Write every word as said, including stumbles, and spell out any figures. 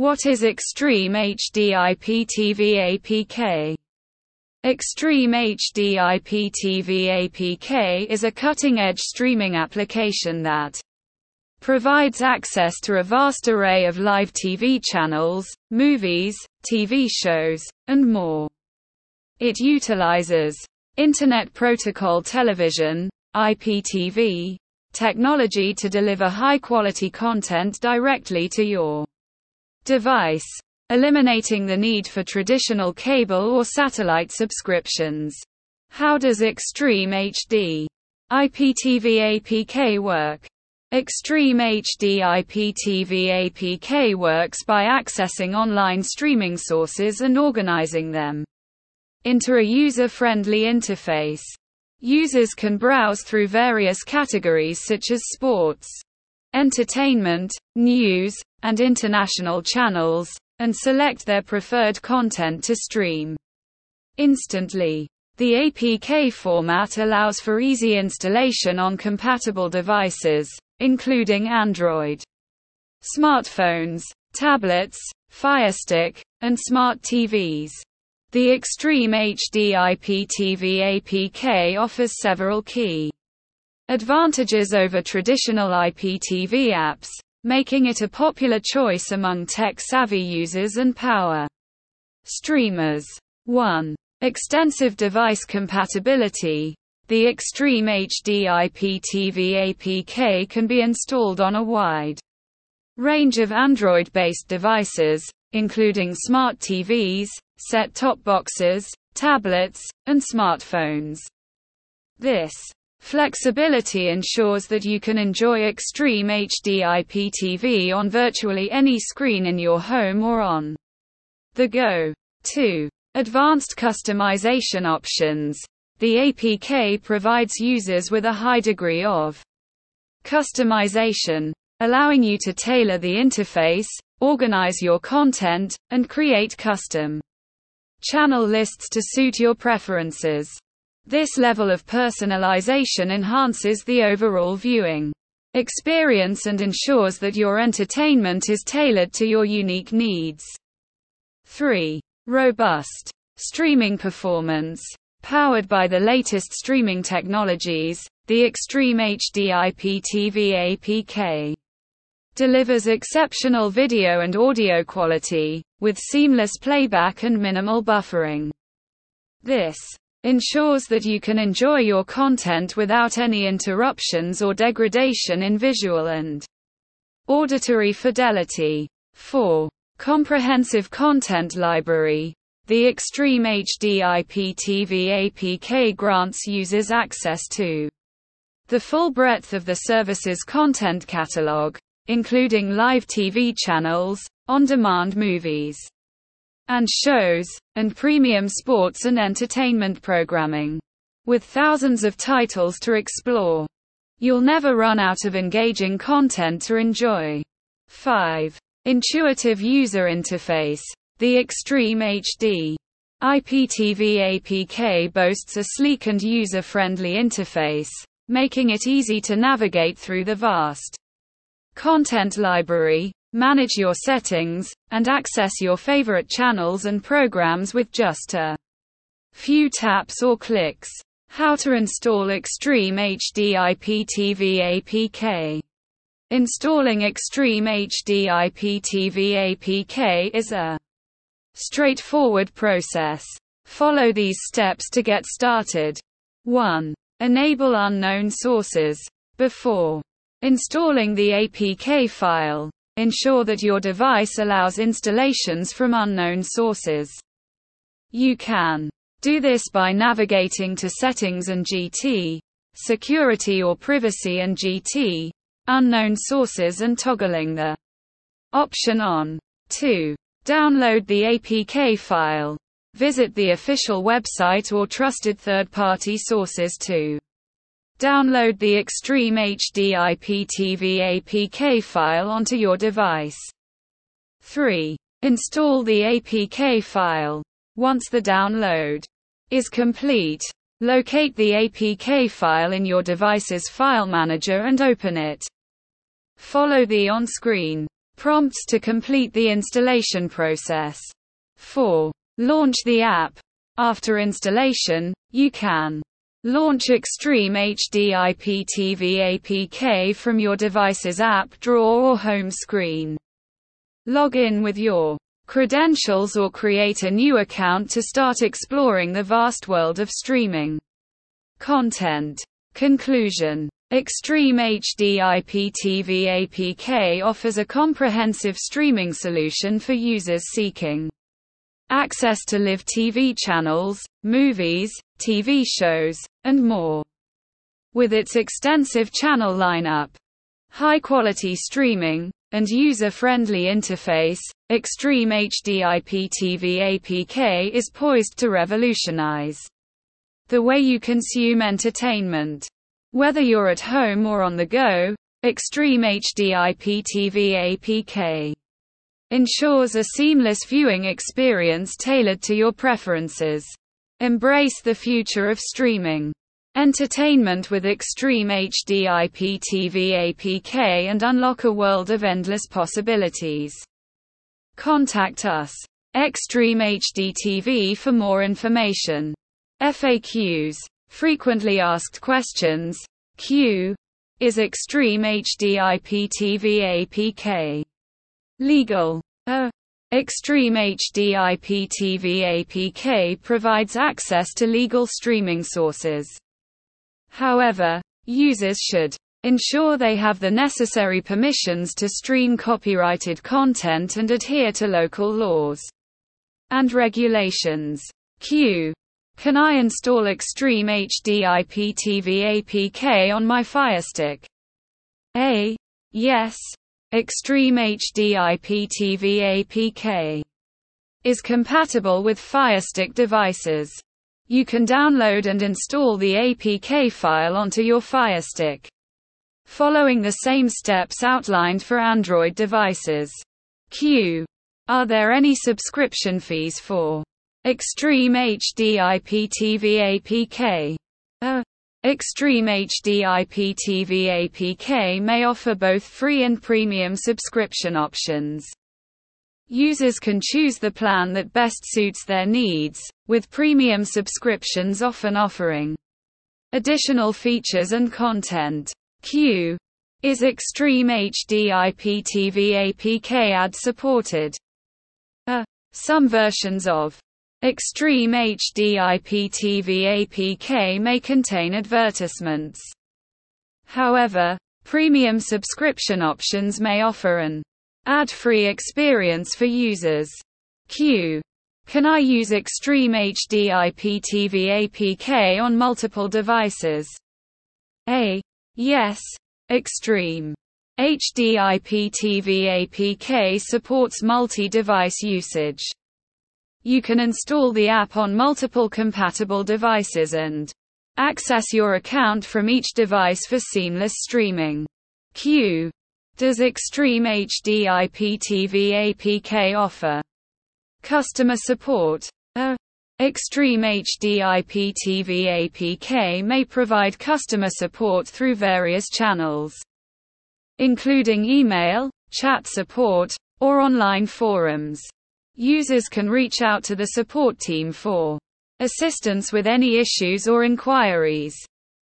What is Extreme H D I P T V A P K? Extreme H D I P T V A P K is a cutting-edge streaming application that provides access to a vast array of live T V channels, movies, T V shows, and more. It utilizes Internet Protocol Television (I P T V) technology to deliver high-quality content directly to your device, eliminating the need for traditional cable or satellite subscriptions. How does Extreme H D I P T V A P K work? Extreme H D I P T V A P K works by accessing online streaming sources and organizing them into a user-friendly interface. Users can browse through various categories such as sports, entertainment, news, and international channels, and select their preferred content to stream instantly. The A P K format allows for easy installation on compatible devices, including Android smartphones, tablets, Fire Stick, and smart T Vs. The Extreme H D I P T V A P K offers several key advantages over traditional I P T V apps, making it a popular choice among tech-savvy users and power streamers. one. Extensive device compatibility. The Extreme H D I P T V A P K can be installed on a wide range of Android-based devices, including smart T Vs, set-top boxes, tablets, and smartphones. This flexibility ensures that you can enjoy Extreme H D I P T V on virtually any screen in your home or on the go. two. Advanced customization options. The A P K provides users with a high degree of customization, allowing you to tailor the interface, organize your content, and create custom channel lists to suit your preferences. This level of personalization enhances the overall viewing experience and ensures that your entertainment is tailored to your unique needs. three. Robust streaming performance. Powered by the latest streaming technologies, the Extreme H D I P T V A P K delivers exceptional video and audio quality, with seamless playback and minimal buffering. This ensures that you can enjoy your content without any interruptions or degradation in visual and auditory fidelity. four. Comprehensive content library. The Extreme H D I P T V A P K grants users access to the full breadth of the service's content catalog, including live T V channels, on-demand movies and shows, and premium sports and entertainment programming. With thousands of titles to explore, you'll never run out of engaging content to enjoy. five. Intuitive user interface. The Extreme H D I P T V A P K boasts a sleek and user-friendly interface, making it easy to navigate through the vast content library, manage your settings, and access your favorite channels and programs with just a few taps or clicks. How to install Extreme H D I P T V A P K. Installing Extreme H D I P T V A P K is a straightforward process. Follow these steps to get started. one. Enable unknown sources. Before installing the A P K file, ensure that your device allows installations from unknown sources. You can do this by navigating to Settings and G T, Security or Privacy and G T, Unknown Sources, and toggling the option on. two. Download the A P K file. Visit the official website or trusted third-party sources to download the Extreme H D I P T V A P K file onto your device. three. Install the A P K file. Once the download is complete, locate the A P K file in your device's file manager and open it. Follow the on-screen Prompts to complete the installation process. four. Launch the app. After installation, you can launch Extreme H D I P T V A P K from your device's app drawer or home screen. Log in with your credentials or create a new account to start exploring the vast world of streaming content. Conclusion. Extreme H D I P T V A P K offers a comprehensive streaming solution for users seeking access to live T V channels, movies, T V shows, and more. With its extensive channel lineup, high-quality streaming, and user-friendly interface, Extreme H D I P T V A P K is poised to revolutionize the way you consume entertainment. Whether you're at home or on the go, Extreme H D I P T V A P K ensures a seamless viewing experience tailored to your preferences. Embrace the future of streaming entertainment with Extreme H D I P T V A P K and unlock a world of endless possibilities. Contact us. Extreme H D T V for more information. F A Qs. Frequently asked questions. Q. Is Extreme H D I P T V A P K legal? A. Extreme H D I P T V A P K provides access to legal streaming sources. However, users should ensure they have the necessary permissions to stream copyrighted content and adhere to local laws and regulations. Q. Can I install Extreme H D I P T V A P K on my Fire Stick? A. Yes. Extreme H D I P T V A P K is compatible with Fire Stick devices. You can download and install the A P K file onto your Fire Stick, following the same steps outlined for Android devices. Q. Are there any subscription fees for Extreme H D I P T V A P K? A. Extreme H D I P T V A P K may offer both free and premium subscription options. Users can choose the plan that best suits their needs, with premium subscriptions often offering additional features and content. Q. Is Extreme H D I P T V A P K ad supported? A. Some versions of Extreme H D I P T V A P K may contain advertisements. However, premium subscription options may offer an ad-free experience for users. Q. Can I use Extreme H D I P T V A P K on multiple devices? A. Yes. Extreme H D I P T V A P K supports multi-device usage. You can install the app on multiple compatible devices and access your account from each device for seamless streaming. Q. Does Extreme H D I P T V A P K offer customer support? A. Extreme H D I P T V A P K may provide customer support through various channels, including email, chat support, or online forums. Users can reach out to the support team for assistance with any issues or inquiries.